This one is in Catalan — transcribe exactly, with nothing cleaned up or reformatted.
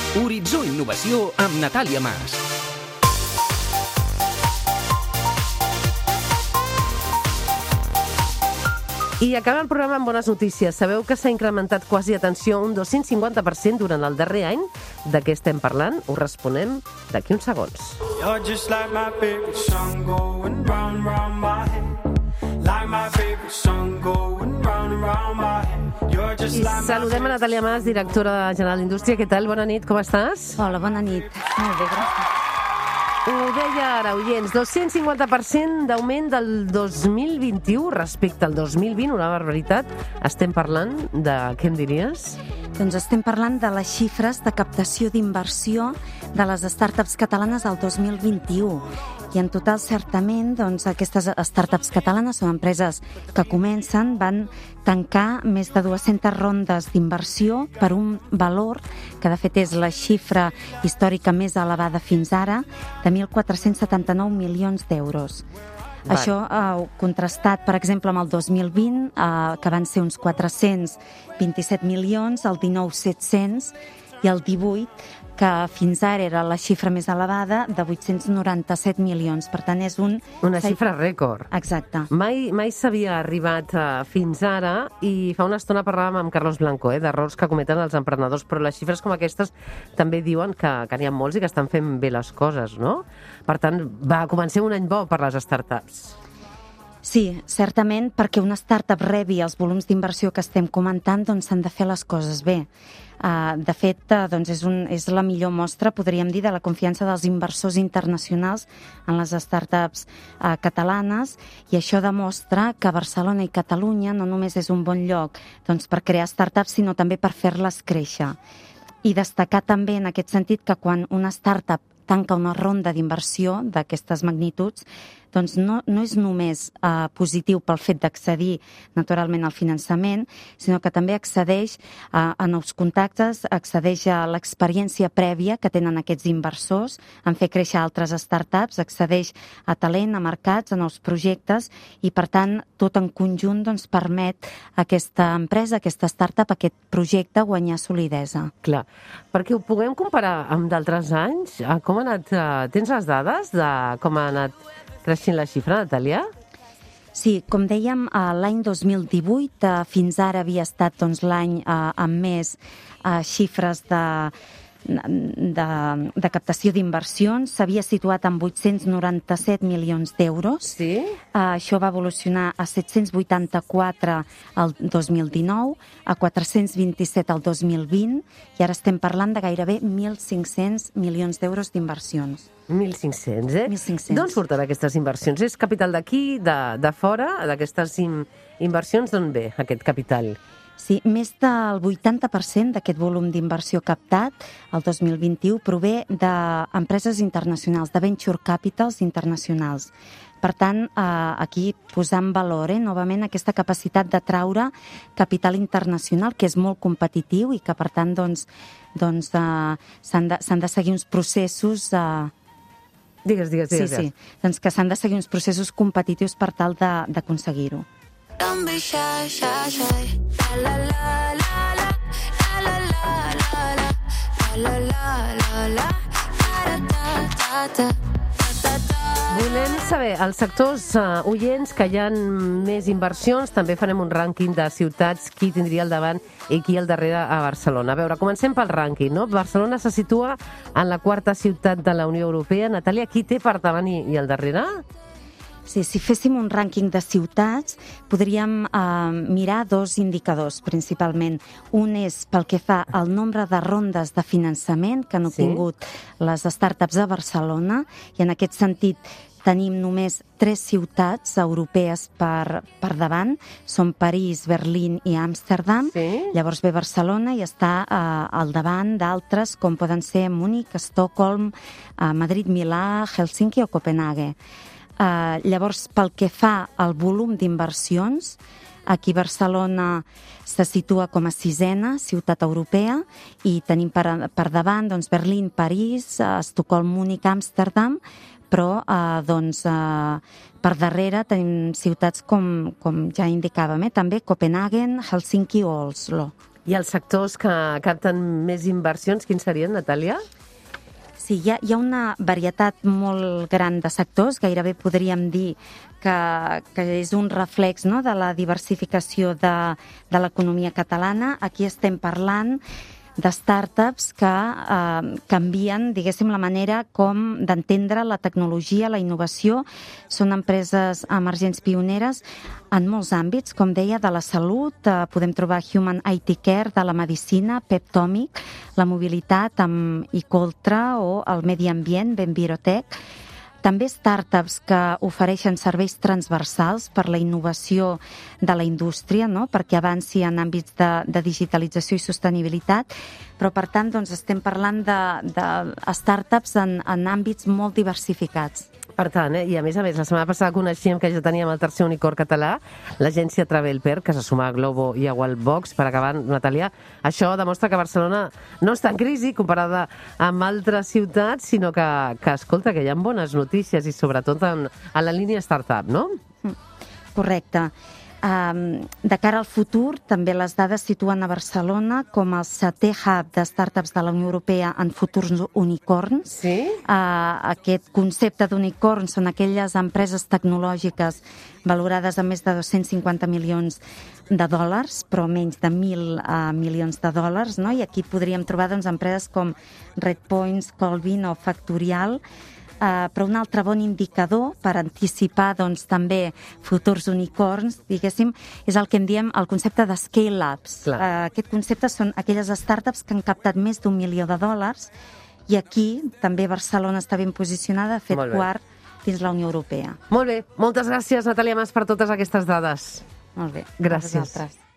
Horitzó Innovació amb Natàlia Mas. I acaba el programa amb bones notícies. Sabeu que s'ha incrementat quasi, atenció, un dos-cents cinquanta per cent durant el darrer any. De què estem parlant? Ho responem d'aquí uns segons. You're just like my favorite song going round, round my head. Like my favorite song going round, round my head. You're just like my... I saludem a Natàlia Mas, directora general d'Indústria. Què tal? Bona nit, com estàs? Hola, bona nit. Molt bé, gràcies. Ho deia ara, oients, dos-cents cinquanta per cent d'augment del dos mil vint-i-u respecte al dos mil vint, una barbaritat. Estem parlant de, què em diries? Doncs estem parlant de les xifres de captació d'inversió de les startups catalanes al dos mil vint-i-u. I en total, certament, doncs, aquestes startups catalanes són empreses que comencen, van tancar més de dues-centes rondes d'inversió per un valor que, de fet, és la xifra històrica més elevada fins ara, de mil quatre-cents setanta-nou milions d'euros. Va. Això eh, contrastat, per exemple, amb el dos mil vint, eh, que van ser uns quatre-cents vint-i-set milions, el dinou set-cents i el divuit, que fins ara era la xifra més elevada, de vuit-cents noranta-set milions. Per tant, és un... Una xifra rècord. Exacte. Mai, mai s'havia arribat uh, fins ara, i fa una estona parlàvem amb Carlos Blanco, eh, d'errors que cometen els emprenedors, però les xifres com aquestes també diuen que, que n'hi ha molts i que estan fent bé les coses, no? Per tant, va començar un any bo per les startups. Sí, certament, perquè una startup rebi els volums d'inversió que estem comentant, doncs s'han de fer les coses bé. Uh, de fet, uh, doncs és, un, és la millor mostra, podríem dir, de la confiança dels inversors internacionals en les startups uh, catalanes, i això demostra que Barcelona i Catalunya no només és un bon lloc doncs, per crear startups, sinó també per fer-les créixer. I destacar també en aquest sentit que quan una startup tanca una ronda d'inversió d'aquestes magnituds, doncs no, no és només eh, positiu pel fet d'accedir naturalment al finançament, sinó que també accedeix a, a nous contactes, accedeix a l'experiència prèvia que tenen aquests inversors en fer créixer altres startups, accedeix a talent, a mercats, a nous projectes, i per tant tot en conjunt doncs, permet a aquesta empresa, a aquesta startup, a aquest projecte guanyar solidesa. Clar, perquè ho puguem comparar amb d'altres anys, com ha anat, tens les dades de com ha anat creixent la xifra, Natàlia? Sí, com dèiem, l'any dos mil divuit fins ara havia estat doncs, l'any amb més xifres de, de, de captació d'inversions. S'havia situat en vuit-cents noranta-set milions d'euros. Sí? Això va evolucionar a set-cents vuitanta-quatre el dos mil dinou, a quatre-cents vint-i-set el dos mil vint, i ara estem parlant de gairebé mil cinc-cents milions d'euros d'inversions. mil cinc-cents, eh? mil cinc-cents. D'on surten aquestes inversions? És capital d'aquí, de, de fora, d'aquestes in, inversions? D'on ve aquest capital? Sí, més del vuitanta per cent d'aquest volum d'inversió captat el dos mil vint-i-u prové d'empreses internacionals, de venture capitals internacionals. Per tant, eh, aquí posar en valor eh, novament aquesta capacitat de traure capital internacional, que és molt competitiu i que, per tant, doncs, doncs, eh, s'han de, s'han de seguir uns processos... Eh, Digues, digues, digues. Sí, sí, doncs que s'han de seguir uns processos competitius per tal d'aconseguir-ho. Don't be shy, shy, shy. La la la la la, la la la la la, la la la la la, ta ta ta ta. Volem saber, als sectors uh, oients que hi ha més inversions, també farem un rànquing de ciutats, qui tindria al davant i qui al darrere a Barcelona. A veure, comencem pel rànquing, no? Barcelona se situa en la quarta ciutat de la Unió Europea. Natàlia, qui té per davant i, i al darrere? Sí, si féssim un rànquing de ciutats, podríem eh, mirar dos indicadors, principalment. Un és pel que fa al nombre de rondes de finançament que han obtingut sí. les startups a Barcelona, i en aquest sentit tenim només tres ciutats europees per, per davant, són París, Berlín i Amsterdam. Sí. Llavors ve Barcelona i està eh, al davant d'altres com poden ser Múnich, Estocolm, eh, Madrid, Milà, Helsinki o Copenhague. Uh, llavors, pel que fa al volum d'inversions, aquí Barcelona se situa com a sisena ciutat europea i tenim per, per davant doncs, Berlín, París, uh, Estocolm, Múnich, Amsterdam, però uh, doncs, uh, per darrere tenim ciutats com, com ja indicàvem, eh? també Copenhagen, Helsinki o Oslo. I els sectors que capten més inversions, quins serien, Natàlia? Sí, hi ha, hi ha una varietat molt gran de sectors, gairebé podríem dir que, que és un reflex, no?, de la diversificació de, de l'economia catalana. Aquí estem parlant de startups que eh, canvien, diguéssim, la manera com d'entendre la tecnologia, la innovació. Són empreses emergents pioneres en molts àmbits, com deia, de la salut, eh, podem trobar Human I T Care, de la medicina, Peptomic, la mobilitat amb Icoltra o el medi ambient, Benvirotech. També startups que ofereixen serveis transversals per la innovació de la indústria, no?, perquè avanci en àmbits de, de digitalització i sostenibilitat, però per tant doncs, estem parlant de, de startups en, en àmbits molt diversificats. Per tant, eh? I a més a més, la setmana passada coneixíem que ja teníem el tercer unicorn català, l'agència Travelper, que se suma a Glovo i a Wildbox. Per acabar, Natàlia, això demostra que Barcelona no està en crisi comparada amb altres ciutats, sinó que, que escolta, que hi ha bones notícies i sobretot en, en la línia startup, no? Correcte. Um, de cara al futur, també les dades situen a Barcelona com el setè hub de startups de la Unió Europea en futurs unicorns. Sí? Uh, aquest concepte d'unicorn són aquelles empreses tecnològiques valorades a més de dos-cents cinquanta milions de dòlars, però menys de mil uh, milions de dòlars, no? I aquí podríem trobar doncs, empreses com Redpoints, Colvin o Factorial. Uh, però un altre bon indicador per anticipar doncs, també futurs unicorns, diguéssim, és el que en diem el concepte de scale-ups. Uh, aquest concepte són aquelles startups que han captat més d'un milió de dòlars i aquí també Barcelona està ben posicionada, ha fet quart dins la Unió Europea. Molt bé. Moltes gràcies, Natàlia Mas, per totes aquestes dades. Molt bé. Gràcies.